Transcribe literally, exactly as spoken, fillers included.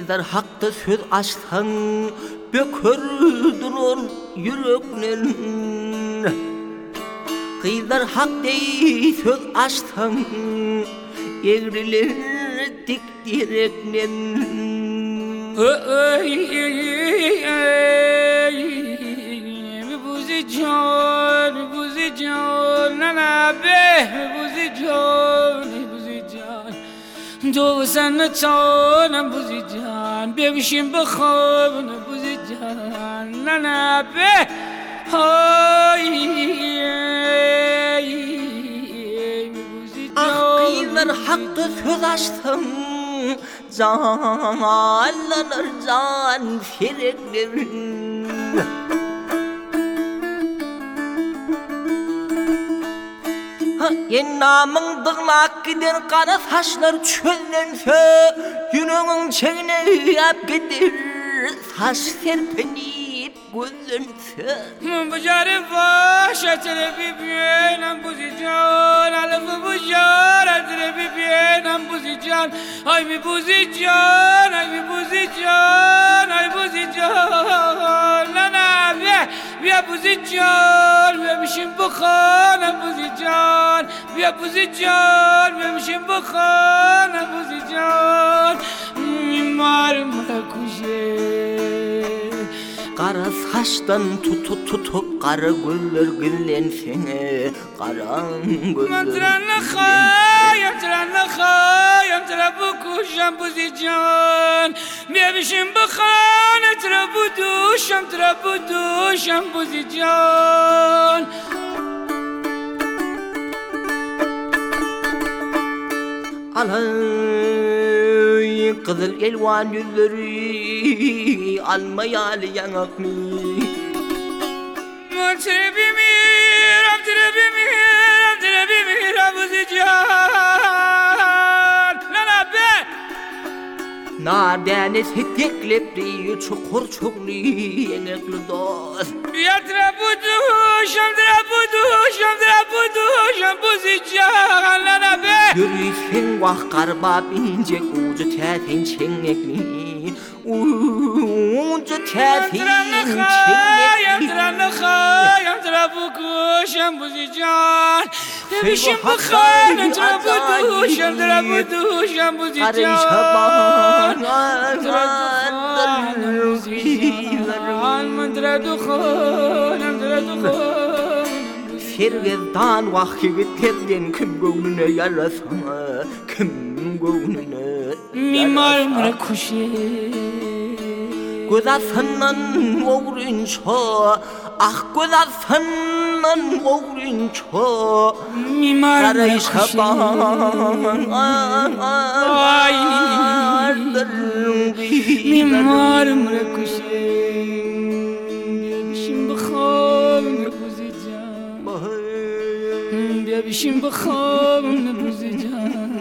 Kıydar hakta söz açsan bökür durur yüreklen. Kıydar hak dey söz açsan egrilir dik direklen. Buzican, buzican, nana be, buzican, buzican. Do sana çan, buzican, bebişim bakın, buzican, nana be, hay, buzican. Kıydar hakta söz açsan canlanır can fereklerin. En namın dığlak gider kara saçlar çöllense yüreğin çeğine yap gider saç serpenip gözlense. Bucarı baş atire bibiyenen buzican, alıfı bucar atire bibiyenen buzican. Ay mi buzican, ay mi buzican, ay buzican. Nana be, be buzican, bebişim bakana buzican. Be buzican, bebişim bakana buzican. Mimarım kuşe. Kara saçtan tutup tutup kara güller gülensene, kara güller Mantranı kayam, mantranı kayam, tarafı kuşam buzican. Bebişim bakan, tarafı duşam, tarafı duşam buzican. Alay kızıl elvan yüzleri almayalı yanaklı. Mantrebimir, amtrebimir, amtrebimir buzican. Nana be! Nardane seteklepli çukur çukli yenekli dost. Yatra buduşam, tra buduşam, tra buduşam buzican. Nana be! Yürüysen vah karba binecek ucu tersin çengekli. Ucu tersin çengekli. Yatra kayam, tra buduşam buzican. Bebişim bakan, tra buduşam, tra buduşam buzican. Karın şaban Mantra dukhon, mantra dukhon. Servezdan vakti gitterden kim gönlüne yarasana, kim gönlüne Mimar mı kuşe? Gözasından oğrunça, ah gözasından oğrunça. Mimar mı Karın kuşe? şaban Ay, mimar mı kuşe? Bebişim bakan buzican, bebişim bakan buzican.